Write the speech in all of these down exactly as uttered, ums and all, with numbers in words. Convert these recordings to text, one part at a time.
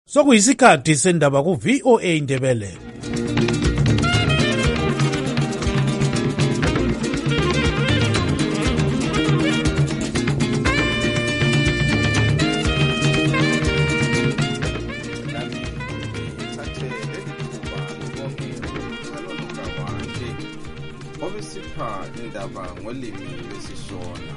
Sokuyisikhathi sendaba ku V O A Indebele. Obisipha indaba ngolimi lwesiShona.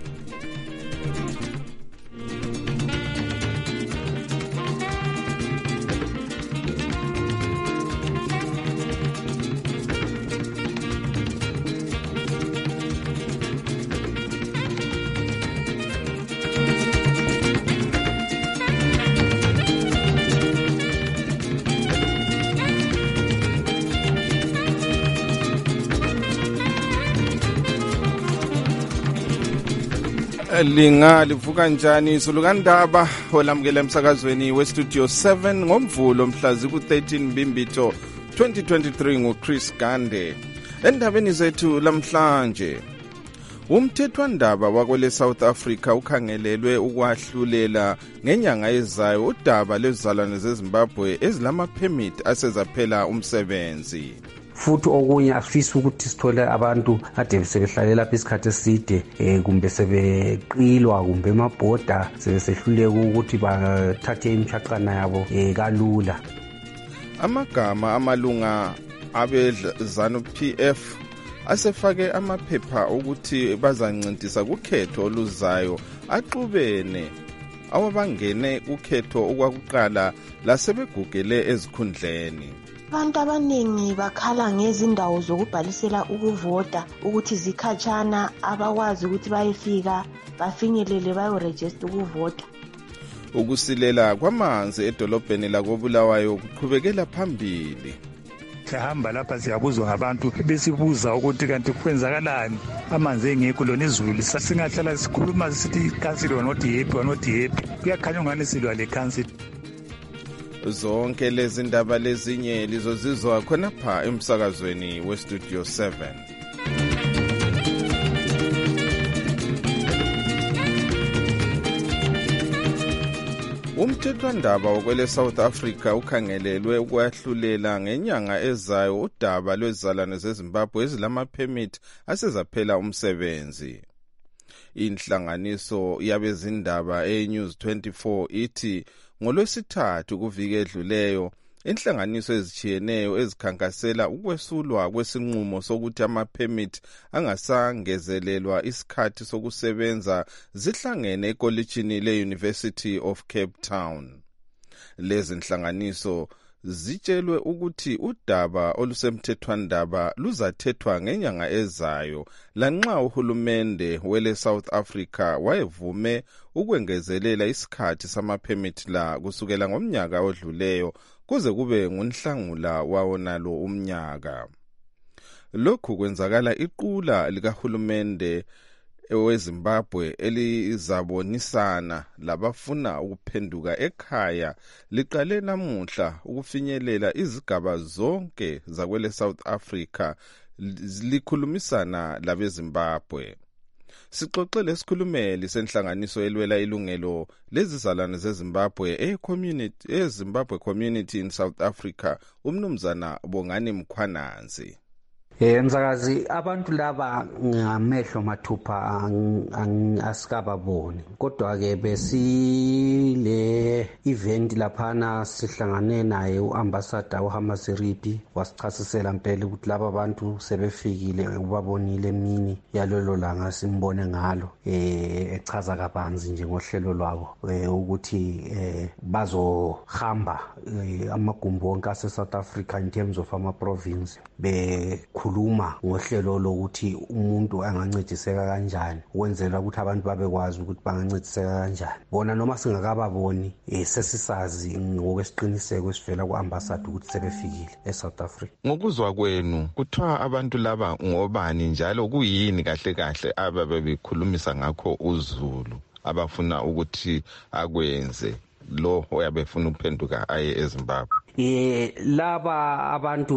Linga livuka njani sulukandaba olamukela emsakazweni we Studio seven ngomvulo mhlazi ku thirteen Mbimbito twenty twenty-three nguChris Gande. Endabeni zethu lamhlanje, umthethwandaba wakwele South Africa ukhangelelwe ukwahlulela ngenyanga ezayo udaba lwezizalwane zeZimbabwe ezilama permit asezaphela umsebenzi. Futhi okunye afisa ukuthi sithole abantu ade sebehlalela lapha isikhathi eside eh kumbe sebeqilwa kumbe emabhoda sebesehluleka ukuthi bathathe imshaqana yabo eh kalula. Amagama amalunga abezanu P F asefake amaphepha ukuthi bazancintisa kukhetho oluzayo axubene awabangene ukhetho okwakuqala lasebegugele ezikhundleni. Abantu abaningi bakhala ngezindawo zokubhalisela ukuvota ukuthi zikhatshana, abakwazi ukuthi bayefika bafinyelele bayoregister ukuvota. Ukusilela kwamanzi edolobheni lakoBulawayo kuqhubekela phambili. Sihamba lapha siyabuzwa ngabantu besibuza ukuthi kanti kwenzakalani amanzi engekho lona izulu singahlala sikhuluma sithi council not happy not happy kuyakhanya ngani silwa le council. Zonke lezi ndaba lezinye lizozizwa khona pha emsakazweni we Studio seven. Umthethwandaba wakwele South Africa ukhangelelwe ukwahlulela ngenyanga ezayo udaba lwezizalwane zeZimbabwe ezilama permit asezaphela umsebenzi. Inhlanganiso yabezindaba e-News twenty-four ithi ngolwesithathu kuviki edluleyo inhlanganiso ezichiyeneyo ezikhankasela ukwesulwa kwesinqumo sokuthi ama-permit angasangezelelwa isikhathi sokusebenza zihlangene ekolitshini le-University of Cape Town. Lezi nhlanganiso zitshelwe ukuthi udaba olusemthethwandaba luzathethwa ngenyanga ezayo lanxa uhulumende wele South Africa wayevume ukwengezelela isikhathi sama-permit la kusukela ngomnyaka odluleyo kuze kube nguNhlangula wawo nalo umnyaka. Lokhu kwenzakala iqula likahulumende weZimbabwe elizabonisana labafuna ukuphenduka ekhaya liqale namuhla ukufinyelela izigaba zonke zakwele South Africa likhulumisana labeZimbabwe. Sixoxele isikhulumeli senhlanganiso elwela ilungelo lezizalwane zeZimbabwe e-community eZimbabwe community in South Africa umnumzana Bongani Mkhwananzi. Eh msakazi abantu laba ngamehlo mathupha asikababoni kodwa ke besile event laphana sihlangane naye uambassador uHamasiripi wasichasisela impela ukuthi laba bantu sebefikile ubabonile emini yalolo langa simbone ngalo eh echaza kabanzi nje ngohlelo lwabo ukuthi eh bazohamba amagumbi wonke ase South Africa in terms of ama province be khuluma ngohlelo lokuthi umuntu angancediseka kanjani wenzela ukuthi abantu babekwazi ukuthi bangancediseka kanjani. Bona noma singakababoni eh sesisazi ngokwesiqiniseko esivela kuambassador ukuthi sebefikile eSouth Africa. Ngokuzwa kwenu kuthiwa abantu laba ngobani njalo kuyini kahle kahle ababe bekhulumisa ngakho uZulu abafuna ukuthi akwenze lo oyabefuna uphenduka aye eZimbabwe? eh laba abantu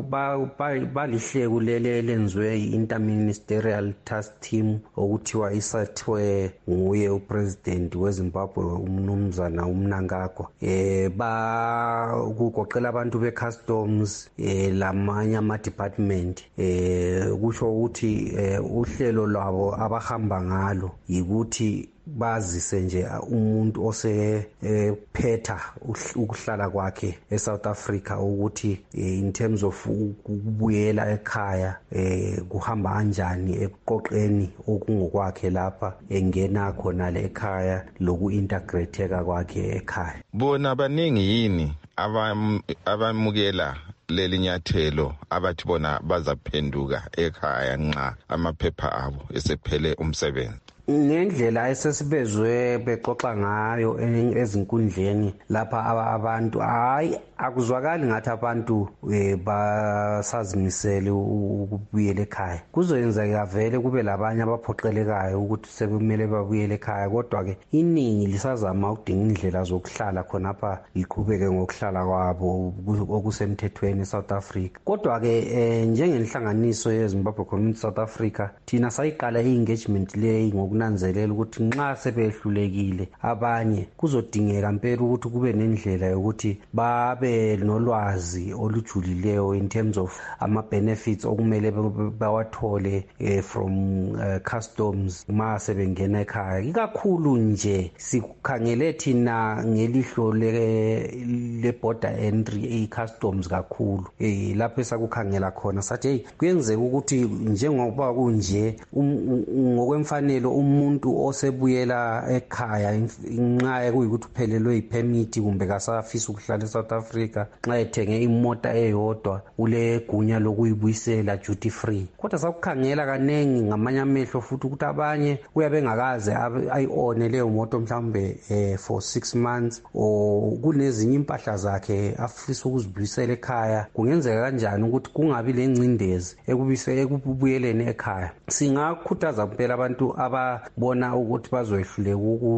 balihleko lele lenziwe i-interministerial task team okuthiwa isathwe nguye upresident weZimbabwe umnumzana uMnangagwa eh ba kugoqela abantu be-customs eh lamanye ama-department eh kusho ukuthi uhlelo lwabo abahamba ngalo yikuthi bazise nje umuntu osephetha ukuhlala kwakhe eSouth Africa ukuthi in terms of ukubuyela ekhaya eh kuhamba kanjani ekuqoqeni okungokwakhe lapha engena khona le ekhaya lokuintegrate kwakhe ekhaya. Bona baningi yini abamukela leli nyathelo abathi bona bazaphenduka ekhaya nxa amaphepha abo esephele umsebenzi? Ngendlela esesibezwe bexoxa ngayo ezinkundleni lapha abantu hayi akuzwakali ngathi abantu basazimisele ukubuyela ekhaya. Kuzoyenzeka vele kube labanye abaphoqelekayo ukuthi sekumele babuyele ekhaya, kodwa ke iningi lisazama ukudinga indlela zokuhlala khonapha liqhubeke ngokuhlala kwabo okusemthethweni eSouth Africa. Kodwa ke njengenhlanganiso yeZimbabwe Community South Africa thina sayiqala i-engagement leyi ngokunanzelela ukuthi nxa sebehlulekile abanye kuzodingeka impela ukuthi kube nendlela yokuthi babe nolwazi olujulileyo in terms of ama benefits okumele bawathole eh, from uh, customs ma sebengena ekhaya. Ikakhulu nje sikukhangele thina ngelihlo le, le border entry i-customs kakhulu eh, lapho esakukhangela khona sathi hey kuyenzeka ukuthi njengoba kunje um, ngokwemfanelo umuntu osebuyela ekhaya nxa kuyikuthi uphelelwe ipermit kumbe kasafisa ukuhlala eSouth Africa nxa ethenge imota eyodwa ule gunya lokuyibuyisela duty free. Kodwa sakukhangela kanengi ngamanye amehlo futhi ukuthi abanye uyabe ngakaze ayione leyo moto mhlambe eh, for six months o kunezinye impahla zakhe afisa ukuzibuyisela ekhaya. Kungenzeka kanjani ukuthi kungabi lencindezi ekubise ekubuyeleni ekhaya? Singakhuthaza impela abantu ababona ukuthi bazoyehluleka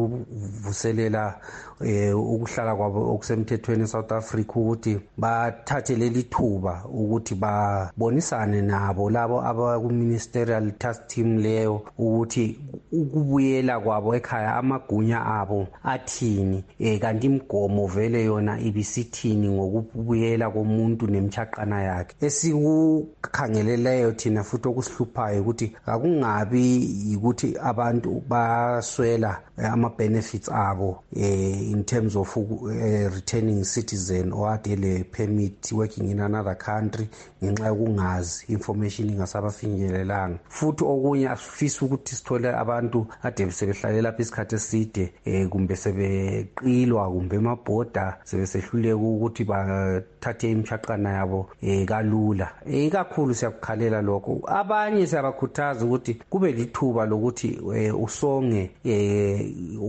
ukuvuselela eh ukuhlala kwabo okusemthethweni eSouth Africa ukuthi bathathe leli thuba ukuthi babonisane nabo labo abaku-ministerial task team leyo ukuthi ukubuyela kwabo ekhaya amagunya abo athini eh kanti imigomo vele yona ibisithini ngokubuyela komuntu nemchaqana yakhe. Esikukhangeleleyo thina futhi okusihluphayo ukuthi akungabi ukuthi abantu baswela ama benefits abo eh in terms of uh, returning citizen or adele permit working in another country ngenxa yokungazi information ingasabafinyelelanga. Futhi okunye asifisa ukuthi sithole abantu ade sebehlalela lapha isikhathi eside eh kumbe sebeqilwa kumbe emabhoda sebesehluleka ukuthi bathathe imchaqana yabo eh kalula. Eh kakhulu siyakukhalela lokho. Abanye siyabakhuthaza ukuthi kube lithuba lokuthi usonge eh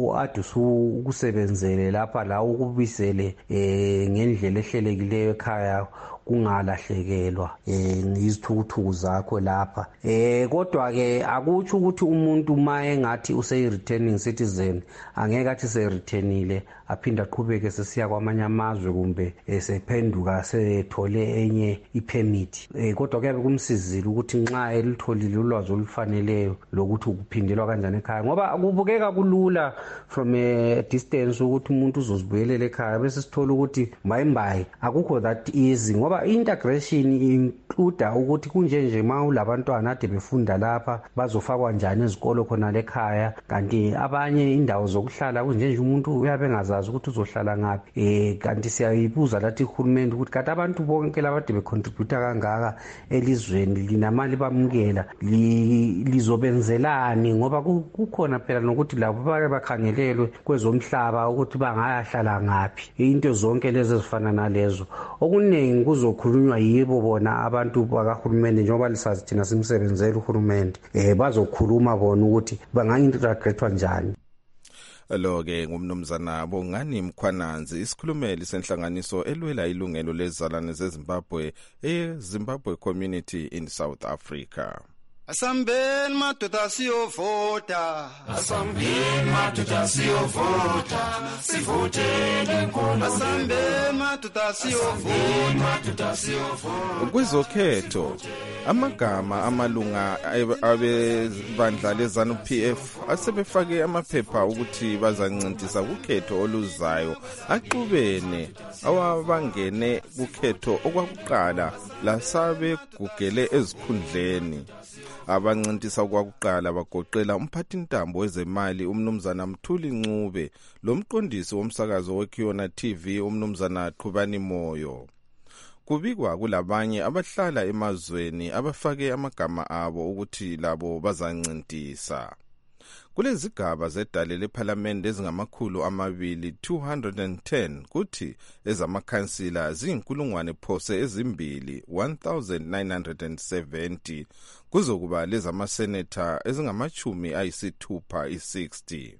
uadusu ukusebenzele lapha la ukubisele eh ngendlela ehlelekileyo ekhaya kungalahlekelwa eh izithukuthuku zakho lapha. Eh kodwa ke akutsho ukuthi umuntu maye ngathi use returning citizen angeke athi se returnile aphinda aqhubeke sesiya kwamanye amazwe kumbe esephenduka sethole enye ipermit. Eh kodwa kuyabe kumsizile ukuthi nxa elitholile ulwazi olufaneleyo lokuthi ukuphindelwa kanjani ekhaya, ngoba kubukeka kulula from a distance ukuthi umuntu uzozibuyelela ekhaya bese sithola ukuthi mbayimbayi akukho that easy, ngoba integration include ukuthi kunje nje ma ulabantwana ade befunda lapha bazofakwa njani ezikolo khona lekhaya, kanti abanye indawo zokuhlala kunje nje umuntu uyabe ngazazi ukuthi uzohlala ngaphi. Eh kanti siyayibuza lathi uhulumende ukuthi kanti abantu bonke labade becontribute kangaka elizweni linamali bamukela lizobenzelani, ngoba kukhona phela nokuthi labo bake bakhangelelwe kwezomhlaba ukuthi bangayahlala ngaphi. Into zonke lezi ezifana nalezo okuningi kuzokhulunywa yibo bona abantu bakahulumende njengoba lisazi thina simsebenzela uhulumende eh bazokhuluma bona ukuthi bangaintegratewa njani. Lo-ke ngumnumzana Bongani Mkhwananzi, isikhulumeli senhlanganiso elwela ilungelo lezizalwane zeZimbabwe eZimbabwe Community in South Africa. Asambeni madoda siyovota, asambeni madoda siyovota, sivotele inkolo. Asambeni madoda siyovota. Kwizokhetho amagama amalunga abebandla lezanu P F asebefake amaphepha ukuthi bazancintisa kukhetho oluzayo axubene awabangene kukhetho okwakuqala lasabe gugele ezikhundleni. Abancintisa kwakuqala bagoqela umphathintambo wezemali umnumzana Mthuli Ncube lomqondisi womsakazo weKiona T V umnumzana Qhubani Moyo. Kubikwa kulabanye abahlala emazweni abafake amagama abo ukuthi labo bazancintisa. Kulezigaba zedale leParliament ezingamakhulu amabili two hundred ten kuthi ezamakhansila zinkulungwane phose ezimbili one thousand nine hundred seventy kuzokuba lezamaseneta ezingamachumi ayisithupha i-sixty.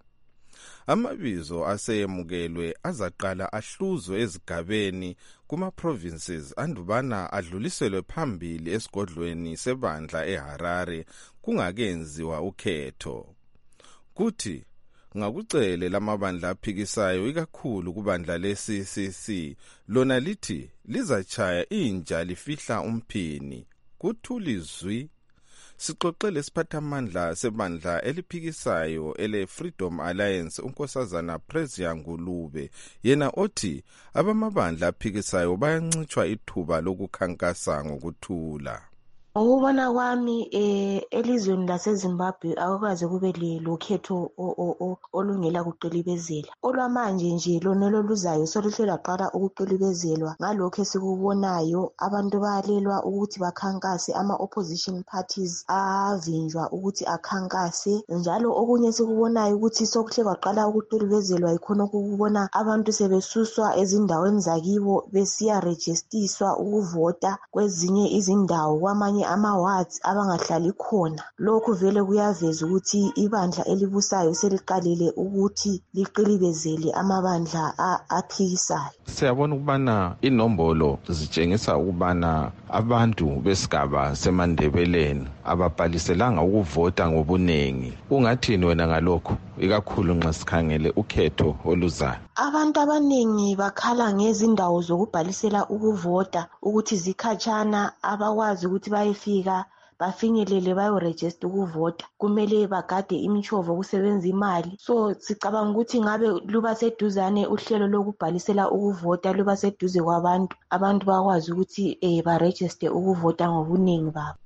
Amabizo aseyemukelwe azaqala ahluzwe ezigabeni kuma-provinces andubana adluliselwe phambili esigodlweni sebandla eHarare kungakenziwa ukhetho. Kuthi ngakucele lamabandla aphikisayo ikakhulu kubandla le-C C C lona lithi lizachaya inja lifihla umphini kuthuli zwi. Sixoxele siphathamandla sebandla eliphikisayo ele Freedom Alliance unkosazana Prezia Ngulube yena othi abamabandla aphikisayo bayancitshwa ithuba lokukhankasa ngokuthula. Ukubona kwami eh elizweni laseZimbabwe akwazi kube lokhetho olungela kuqilibezela. Olwamanje nje lonelo luzayo soluhle laqala ukuqilibezelwa ngalokho esikubonayo abantu bayalelwa ukuthi bakhankase ama opposition parties avinjwa ukuthi akhankase njalo okunye sikubonayo ukuthi sokuhle kwaqala ukuqilibezelwa ikhona ukubona abantu sebesuswa ezindaweni zakibo besiya registiswa ukuvota kwezinye izindawo kwamanye ama-wards abangahlali khona. Lokhu vele kuyaveza ukuthi ibandla elibusayo seliqalile ukuthi liqilibezele amabandla aphikisayo. Siyabona ukubana inombolo zitshengisa ukubana abantu besigaba seMandebeleni ababhaliselanga ukuvota ngobunengi. Ungathini wena ngalokho ikakhulu nxa sikhangele ukhetho oluzayo? Abantu abaningi bakhala ngezindawo zokubhalisela ukuvota ukuthi zikhatshana abakwazi ukuthi bayefika bafinyelele bayoregister ukuvota kumele bagade imichovo kusebenza imali. So sicabanga ukuthi ngabe luba seduzane uhlelo lokubhalisela ukuvota luba seduze kwabantu abantu bakwazi ukuthi eh baregister ukuvota ngobuningi babo.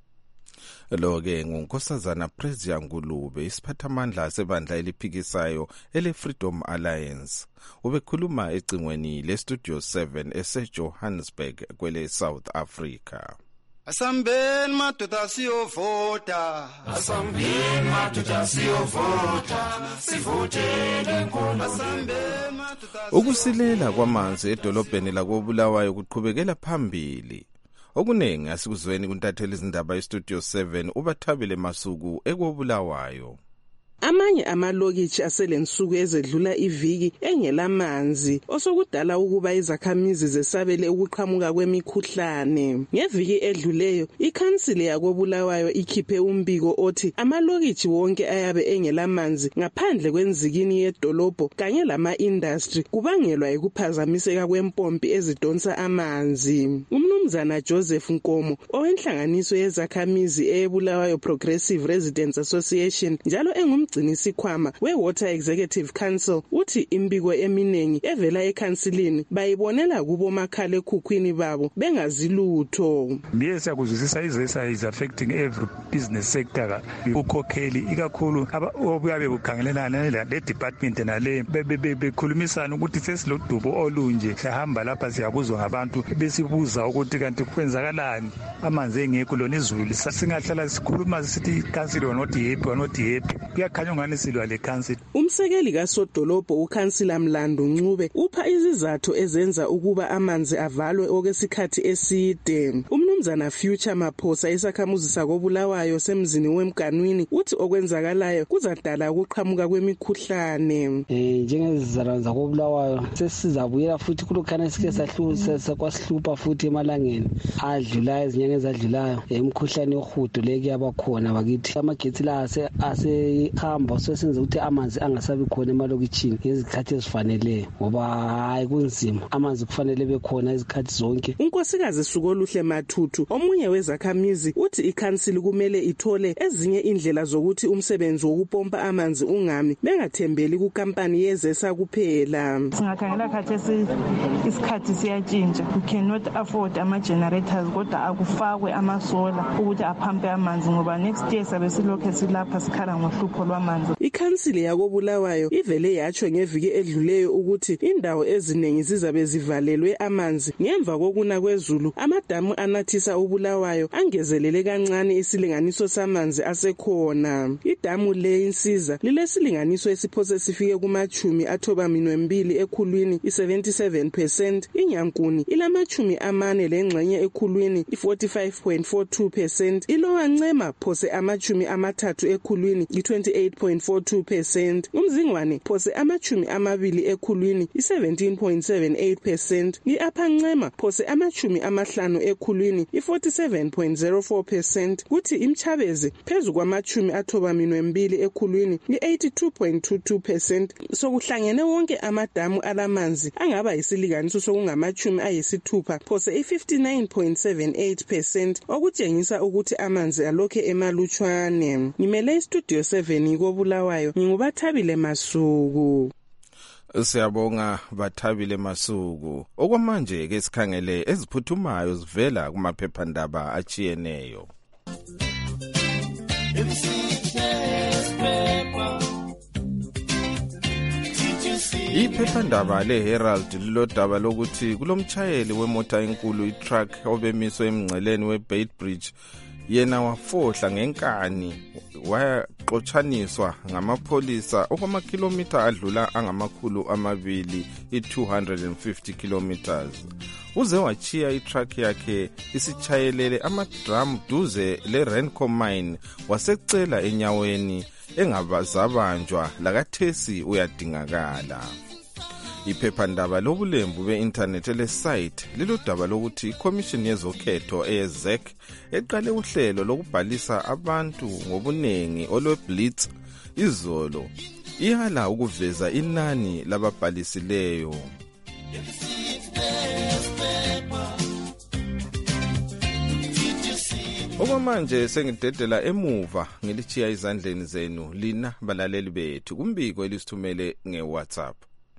Lo-ke ngunkosazana Prezia Ngulube isiphathamandla sebandla eliphikisayo ele Freedom Alliance. Ubekhuluma ecingweni le-Studio seven ese-Johannesburg kwele South Africa. Asambeni madoda siyovota, asambeni madoda siyovota, sivotele inkolo. Asambeni madoda. Ukusilela kwamanzi edolobheni lakoBulawayo kuqhubekela phambili. Okunengi asikuzweni kuntatheli izindaba e-Studio seven ubathabile Masuku ekoBulawayo. Amanye amalokitshi aselensuku ezedlula iviki engelamanzi osokudala ukuba izakhamizi zesabele ukuqhamuka kwemikhuhlane. Ngeviki edluleyo ikhansile yakoBulawayo ikhiphe umbiko othi amalokitshi wonke ayabe engelamanzi ngaphandle kwenzikini yedolobho kanye lama-industry kubangelwa ukuphazamiseka kwempompi ezidonsa amanzi. Umnumzana Joseph Nkomo owenhlanganiso yezakhamizi eBulawayo Progressive Residents Association njalo engum Sikwama we-Water Executive Council uthi imbiko eminengi evela ekhansilini bayibonela kubo makhala ekhukhwini babo bengazilutho. Yes, yakuzwisisa izesa is affecting every business sector. Ukhokheli ikakhulu obuyabe bukhangelelana le department nale bekhulumisana ukuthi sesilodubo olunje sihamba lapha siyabuzwa ngabantu besibuza ukuthi kanti kwenzakalani amanzi engekho lona izulu singahlala sikhuluma sithi council or not happy or not happy. Umsekeli kaSodolobho uKhansila Mlando Ncube upha izizathu ezenza ukuba amanzi avalwe okwesikhathi eside. Umnumzana umnumzana Future Maphosa isakhamuzi sakobulawayo semzini wemganwini uthi okwenzakalayo kuzadala ukuqhamuka kwemikhuhlane. Eh njengezizalwane zakobulawayo sesizabuyela futhi kulokhana esike sahlulisa kwasihlupha futhi emalangeni adlulayo ezinyanga ezadlulayo emikhuhlane yohudo leki yabakhona bakithi amagetsi la ase asehamba sesenza ukuthi amanzi angasabi khona emalokitshini ngezikhathi ezifaneleyo ngoba hayi kunzima amanzi kufanele bekhona izikhathi zonke. Unkosikazi Sukoluhle Mathuthu omunye wezakhamizi uthi ikhansili kumele ithole ezinye indlela zokuthi umsebenzi wokupompa amanzi ungami bengathembeli kukampani yezesa kuphela. Singakhangela khathesi isikhathi siyatshintsha, we cannot afford ama generators kodwa akufakwe amasola ukuthi aphampe amanzi ngoba next year sabe silokhe silapha sikhala ngohlupho lwamanzi. Ikhansili yakobulawayo ivele yatsho ngeviki edluleyo ukuthi indawo eziningi zizabe zivalelwe amanzi ngemva kokuna kwezulu. Amadamu anathisa ubulawayo angezelele kancane isilinganiso samanzi asekhona. Idamu le insiza lilesilinganiso esiphose sifike kumachumi athobaminwe mbili ekhulwini i-seventy-seven percent, inyankuni ilamachumi amane lengxenye ekhulwini i-forty-five point four two percent, ilowa ncema phose amachumi amathathu ekhulwini i-twenty-eight point four two percent, umzingwane phose amachumi amabili ekhulwini i-seventeen point seven eight percent, i-upper ncema phose amachumi amahlanu ekhulwini i-forty-seven point zero four percent, kuthi imchabezi phezu kwamachumi athobaminwe mbili ekhulwini i-eighty-two point two two percent. Sokuhlangene wonke amadamu alamanzi angaba yisilinganiso sokungamachumi ayisithupha phose i-fifty-nine point seven eight percent, okutshengisa ukuthi amanzi alokhe emalutshwane. Ngimele istudio seven kobulawayo ngingubathabile Masuku. Siyabonga Bathabile Masuku. Okwamanje ke sikhangele eziphuthumayo zivela kumaphephandaba achiyeneyo. Iphephandaba leHerald lilodaba lokuthi kulomtshayeli wemota enkulu itruck obemiswe emngceleni weBaitbridge yena wafohla ngenkani waxotshaniswa ngamapholisa okwamakhilomitha adlula angamakhulu amabili i-two hundred fifty kilometers. Uze wachiya itruck yakhe isichayelele amadrum duze le-Renco mine wasecela enyaweni engabazabanjwa lakathesi uyadingakala. Iphephandaba lobulembu be-internet le-site lilodaba lokuthi iCommission yezokhetho eye-Z E C eqale uhlelo lokubhalisa abantu ngobunengi olwe-Blitz izolo ihala ukuveza inani lababhalisileyo. Okwamanje sengidedela emuva ngilichiya izandleni zenu lina balaleli bethu kumbiko elisithumele nge-WhatsApp.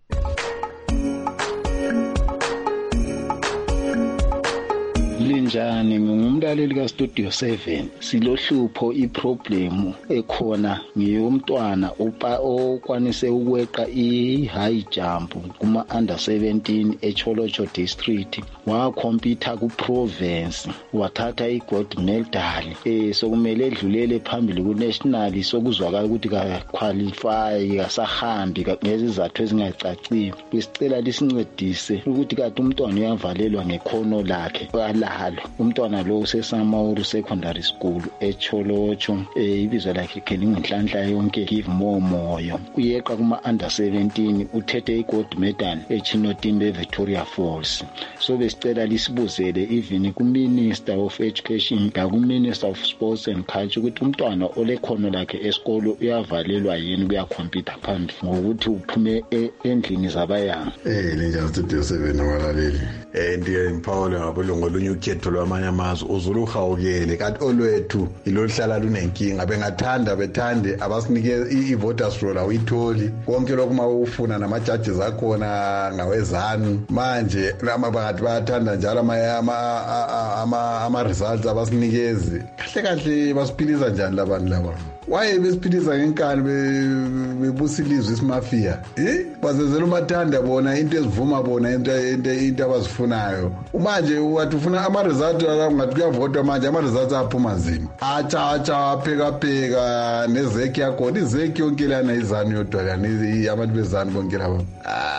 Linjani ngumlaleli ka Studio seven. Silohlupho iproblem ekhona ngiyomntwana opa okwanise ukweqa i-high jump kuma under seventeen eCholocho district wa computer ku province wathatha i-gold medal eh sokumele edlulele phambili ku national sokuzwakala ukuthi ka qualify kasahambi ngezizathu ezingacacile. Besicela lisincedise ukuthi kade umntwana uyavalelwa ngekhono lakhe halo umntwana lo usesamauru secondary school eCholocho eh ibizo lakhe kelingenhlanhla yonke give more moyo uyeqa kuma under seventeen uthethe igold medal eChinotimbe Victoria Falls. So besicela lisibuzele even ku Minister of Education da ku Minister of Sports and Culture ukuthi umntwana olekhono lakhe esikolo uyavalelwa yini kuya computer phambili ngokuthi uphume endlini zabayanga. Eh linjani Studio seven abalaleli eh ndiye impawulo ngabulungu olunye ukhetho lwamanye amazwe uzulu uhawukele kanti olwethu ilohlala lunenkinga bengathanda bethande abasinike i-voters roll awuyitholi konke lokhu mawufuna nama-judges akhona ngawezanu manje amabantu bayathanda njalo ama-results abasinikezi kahle kahle basiphilisa njani labantu laba waye besiphilisa ngenkani bebusa ilizwe isimafia eh bazezela umathanda bona into ezivuma bona into into abazifunayo manje wathi ufuna ama-results ngathi kuyavotwa manje ama-results aphuma nzima atsha atsha pheka pheka nezeki yakhona izeki yonke lana izanu yodwa lana abantu bezanu bonke laba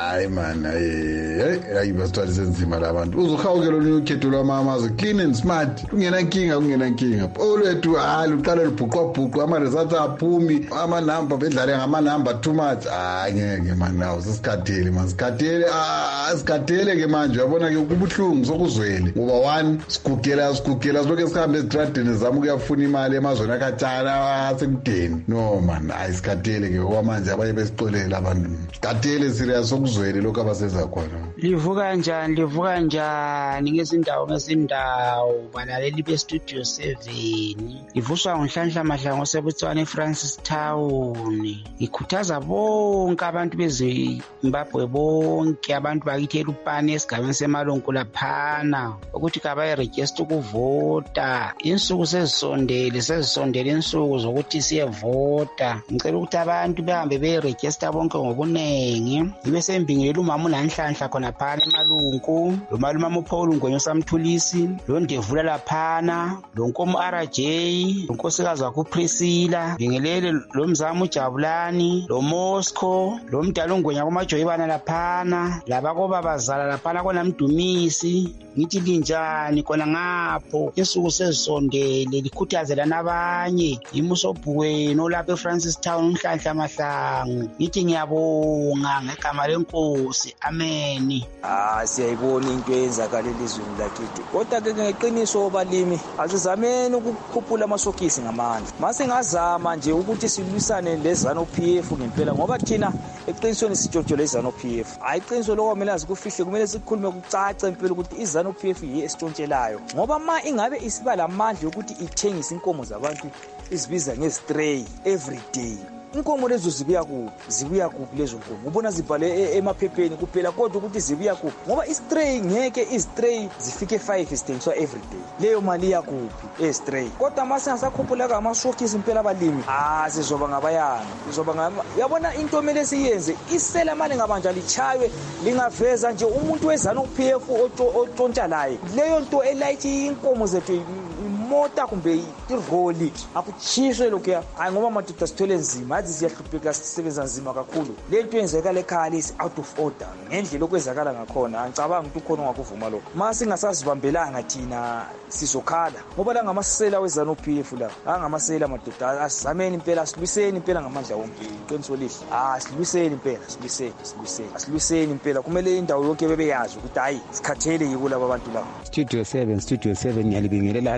hayi man hayi hayi basithwalise nzima labantu uzohawukela ukhetho lwamazwe clean and smart ungena nkinga ungena nkinga olwethu hayi uqala libhuqwa ama results aphumi ama number bedlale ngama number too much hayi ngeke man nawo sisikhathele man sikhathele ah sikhathele ke manje uyabona ke kubuhlungu sokuzwele ngoba one sigugela sigugela lokho esihambe ezitradini zami ukuyafuna imali emazweni akatshana asemdeni no man hayi sikhathele ke kwamanje abaye besixolela abantu sikhathele serious sokuzwele lokho abasenza khona livuka kanjani livuka kanjani ngezindawo ngezindawo balaleli be-studio seven livuswa ngoNhlanhla Mahlangu oseButswana eFrancis Town ikhuthaza bonke abantu beZimbabwe bonke abantu bakithi eLupane esigabeni seMalonko laphana ukuthi kabayiregister ukuvota insuku sezisondele sezisondele insuku zokuthi siyevota ngicela ukuthi abantu behambe beyiregister bonke ngobunengi ibe sembingelela umama uNhlanhla khona phana eMalungu lo malume uPaul Ngwenyo Samthulisi lo Ndevula laphana lo Nkomo R J lo Nkosikazi wakho Priscilla bingelele lo Mzamo uJabulani lo Moscow lo Mdala uNgwenya kumajoyibana laphana labako babazala laphana kona Mdumisi ngithi linjani kona ngapho insuku sezisondele likhuthazela nabanye imusobhukwenu olapha eFrancis Town uNhlanhla Mahlangu ngithi ngiyabonga ngegama lenkosi amen. Ah siyayibona into eyenzakala elizweni lakithi kodwa ke ngeqiniso obalimi asizameni ukukhuphula amasokisi ngamandla mase ngazama nje ukuthi silwisane lezano P F ngempela ngoba thina eqinisweni sijojola izano P F hayi iqiniso lokho kumele azikufihle kumele sikhulume kucace impela ukuthi izano P F yiye esitshontshelaayo ngoba ma ingabe isiba lamandla ukuthi ithengise inkomo zabantu izibiza ngestray every day inkomo lezo zibuya kuphi zibuya kuphi lezo nkomo ubona zibhale emaphepheni kuphela kodwa ukuthi zibuya kuphi ngoba istray ngeke istray zifike five isithengiswa every day leyo mali yakuphi estray kodwa mase ngasakhuphula kamasokisi impela abalimi ah sizoba ngabayanga sizoba ngama yabona into emele siyenze isela mali ngabanja lichaywe lingaveza nje umuntu wezana P F otshontsha leyo nto elayithi inkomo zethu mota kumbe iroli akuchiswe lokho hayi ngoba madoda sithole nzima athi siyahlupheka sisebenza nzima kakhulu lento yenzeka lekhaya lesi out of order ngendlela okwezakala ngakhona angicabanga ukuthi ukhona ongakuvuma lokho mase singasazibambelanga thina sizokhala ngoba la ngamasela wezana P F la angamasela madoda asizameni impela silwiseni impela ngamandla wonke iqiniso lihle ah silwiseni impela silwiseni silwiseni asilwiseni impela kumele indawo yonke bebeyazi ukuthi hayi sikhathele yiko laba abantu laba. Studio seven Studio seven ngiyalibingelela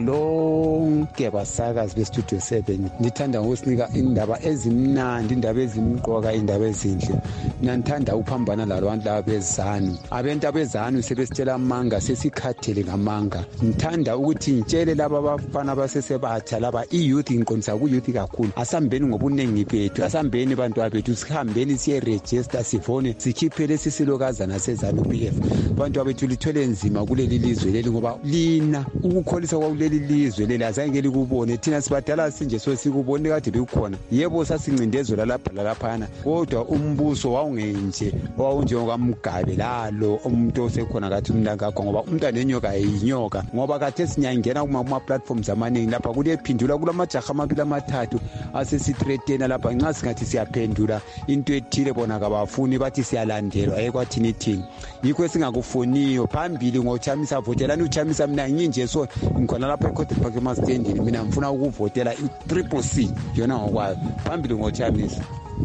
lonke abasakazi be-Studio seven ngithanda ngokusinika indaba ezimnandi indaba ezimqoka indaba ezinhle ngithanda ukuphambana labantu laba bezanu abantu abezanu sebesitshela amanga sesikhathele ngamanga ngithanda ukuthi ngitshele laba abafana basesebatha laba i-youth ngiqondisa ku-youth kakhulu asambeni ngobunengi bethu asambeni bantu abethu sihambeni siye-register sifone sikhiphe lesi silokazana sezanu P F bantu abethu lithwele nzima kuleli lizwe leli ngoba lina ukukholisa kwakuleli lizwe leli azange likubone thina sibadala sinje so sikubone kade bekukhona yebo sasincindezelwa lapha lalaphana kodwa umbuso wawungenje wawunje ngokaMgabe lalo umuntu osekhona kathi umntangakho ngoba umntwana nenyoka yinyoka ngoba kade sinyangena kuma platforms amaningi lapha kuliyephendula kulamajaha amabili amathathu asesithreatena lapha nxa singathi siyaphendula into ethile bona kabafuni bathi siyalandelwa ekwathini ithini yikho esingakufuniyo phambili ngochamisa votelani uchamisa mina nginje so ngikhona lapha eCourt Park eMastendini mina ngifuna ukuvotela i-triple C yona ngokwayo phambili ngochamisa.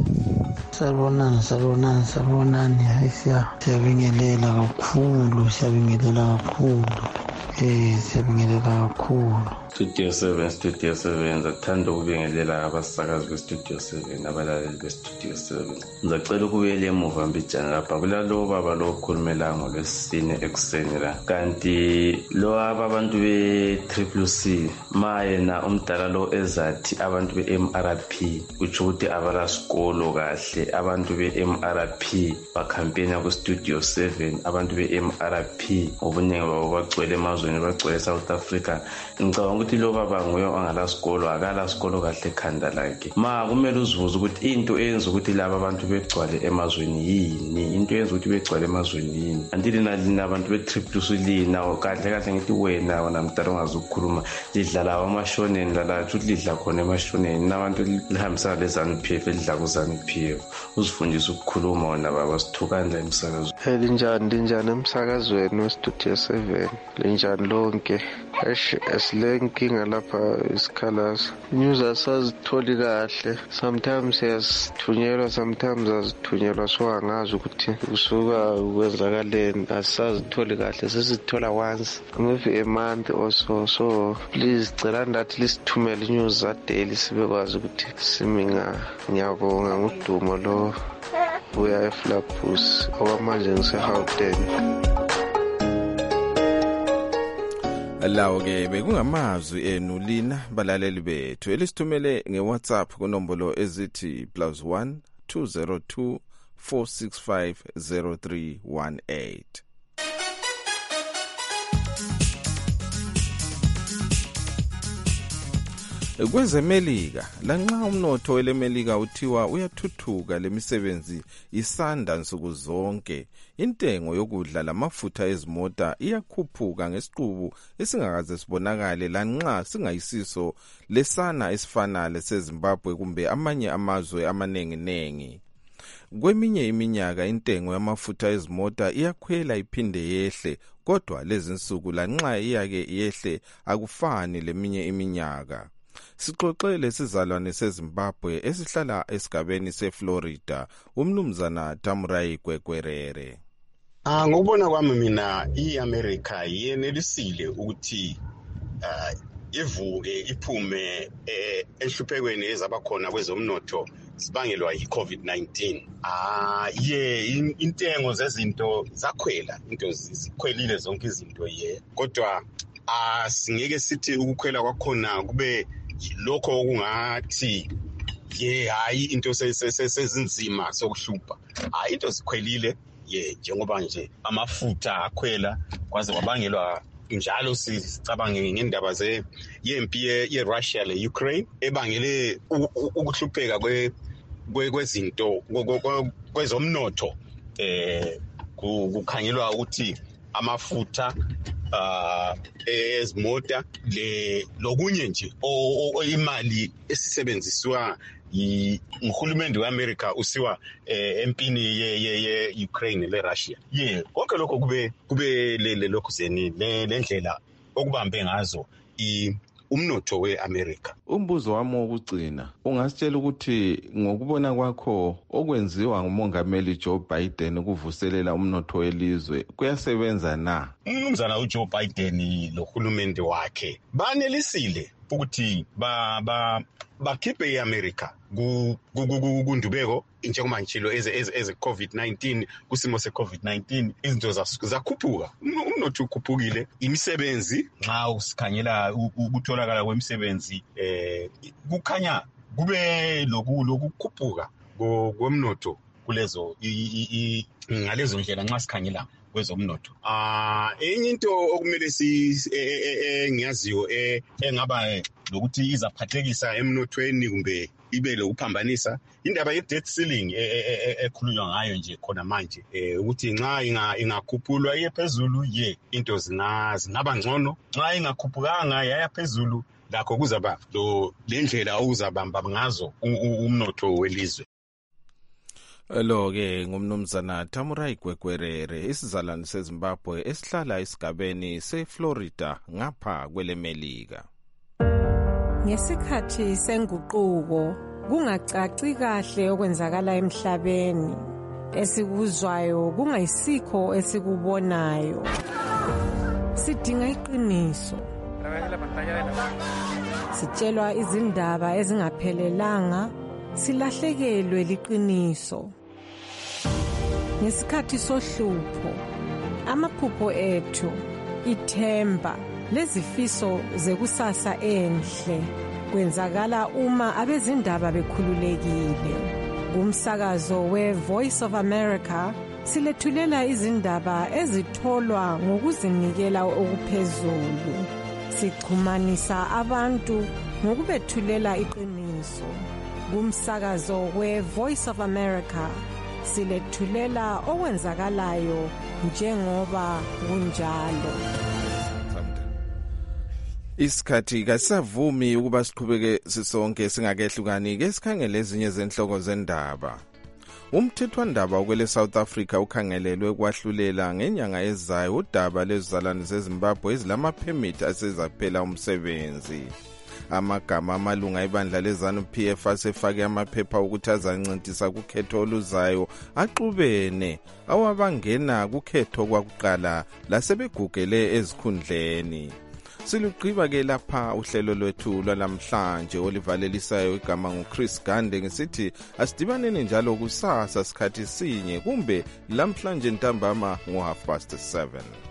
Salonani salonani salonani ayisiya siyabingelela kakhulu siyabingelela kakhulu eh siyabingelela kakhulu. Studio seven Studio seven ngizakuthanda ukubingelela abasakazi be-Studio seven abalaleli be-Studio seven ngizacela ukubuyela emuva mbijana lapha kulalo baba lo okhulumela ngolwesine ekuseni la kanti lo abantu be-triple C ma yena umdala lo ezathi abantu be-M R P kutsho ukuthi abalasikolo kahle abantu be-M R P bakhampenya ku-Studio seven abantu be-M R P ngobuningi babo bagcwele emazweni bagcwele South Africa ngicabanga ukuthi lo baba nguye ongala sikolo akala sikolo kahle ekhanda lakhe. Ma kumele uzibuze ukuthi into eyenza ukuthi laba abantu begcwale emazweni yini, into eyenza ukuthi begcwale emazweni yini. Andili nalina abantu betriplus lina kahle kahle ngithi wena wona mntana ongazi ukukhuluma lidlala amashoneni lala ukuthi lidla khona emashoneni nabantu lihambisa lezanu P F lidla kuzanu P F. Uzifundisa ukukhuluma wona baba sithukandla emsakazo. Linjani linjani emsakazweni westudio seven linjani lonke esilenkinga lapha isikhalazo news asazitholi kahle sometimes yasithunyelwa sometimes azithunyelwa so angazi ukuthi usuka kwenzakaleni asazitholi kahle sesithola once maybe a month or so so please cela ndathi lisithumele news za daily sibekwazi ukuthi siminga. Ngiyabonga ngodumo lo buya eFlapus okwamanje ngiseHauteng. Lawo ke bekungamazwi enu lina balaleli bethu elisithumele ngeWhatsApp kunombolo ezithi plus one two zero two four six five zero three one eight. Kwezemelika lanxa umnotho welemelika uthiwa uyathuthuka lemisebenzi isanda nsuku zonke, intengo yokudla lamafutha ezimota iyakhuphuka ngesiqubu esingakaze sibonakale lanxa singayisiso lesana esifana leseZimbabwe kumbe amanye amazwe amanengi nengi. Kweminye iminyaka intengo yamafutha ezimota iyakhwela iphinde yehle, kodwa lezi nsuku lanxa iyake yehle akufani leminye iminyaka. Sixoxele sizalwane seZimbabwe esihlala esigabeni seFlorida, umnumzana Tamurai Gwegwerere. Ah ngokubona kwami mina iAmerica yenelisile ukuthi uh, ivuke iphume ehluphekweni ezabakhona kwezomnotho sibangelwa yiCovid nineteen. Ah ye intengo zezinto zakhwela, into zikhwelile zonke izinto ye. Kodwa asingeke sithi ukukhwela kwakhona kube lokho okungathi ye hayi into sezinzima sokuhlupha. Hayi into zikhwelile ye njengoba nje amafutha akhwela kwaze kwabangelwa njalo sicabange ngendaba ze yempi yeRussia leUkraine ebangele ukuhlupheka kwe kwezinto kwezomnotho eh kukhangelwa ukuthi amafutha uh ezimota le lokunye nje imali esisebenziswa ngihulumende weAmerica usiwa empini ye ye Ukraine le Russia ye konke lokho kube kube le lokho zeni lendlela okubambe ngazo i umnotho weAmerica. Umbuzo wami wokugcina ungasitshela ukuthi ngokubona kwakho okwenziwa ngumongameli Joe Biden ukuvuselela umnotho welizwe kuyasebenza na? Umnumzana uJoe Biden lohulumende wakhe banelisile ukuthi ba ba bakhiphe iAmerica kundubeko njengoba ngitshilo eze COVID nineteen kusimo seCovid nineteen izinto zakhuphuka, umnotho ukhuphukile, imisebenzi nxa usikhangela ukutholakala kwemisebenzi eh kukhanya kube loku lokukhuphuka kwemnotho kulezo ngalezo ndlela nxa sikhangela kwezomnotho. Ah enye into okumele si engiyaziyo engaba lokuthi izaphathekisa emnothweni kumbe ibe lokuphambanisa indaba ye debt ceiling ekhulunywa ngayo nje khona manje ukuthi nxa ingakhuphulwa iye phezulu ye into zina zinaba ngcono, nxa ingakhuphukanga yaya phezulu lakho kuzaba lo lendlela okuzabamba ngazo umnotho welizwe. Lo ke ngumnumzana Tamurai Gwegwerere isizalwane seZimbabwe esihlala esigabeni seFlorida ngapha kwelemelika. Ngesikhathi senguquko kungacaci kahle okwenzakala emhlabeni, esikuzwayo kungayisikho esikubonayo. Sidinga iqiniso. Sitshelwa izindaba ezingaphelelanga, silahlekelwe liqiniso. Ngesikhathi sohlupho, amaphupho ethu, ithemba lezifiso zekusasa enhle kwenzakala uma abezindaba bekhululekile. Kumsakazo we-Voice of America silethulela izindaba ezitholwa ngokuzinikela okuphezulu. Sichumanisa abantu ngokubethulela iqiniso. Kumsakazo we Voice of America silethulela okwenzakalayo njengoba kunjalo. Isikhathi kasavumi ukuba siqhubeke sisonke singakehlukani ke sikhangele ezinye zenhloko zendaba. Umthethwandaba okwele South Africa ukhangelelwe kwahlulela ngenyanga ezayo udaba lezizalwane zeZimbabwe ezilama permit asezaphela umsebenzi. Amagama amalunga ebandla leZANU-P F asefake amaphepha ukuthi azancintisa kukhetho oluzayo axubene awabangena kukhetho kwakuqala lasebegugele ezikhundleni. Siluqiba ke lapha uhlelo lwethu lwalamhlanje olivalelisayo igama nguChris Gande ngisithi asidibaneni njalo kusasa sikhathi sinye kumbe lamhlanje ntambama ngo half past seven.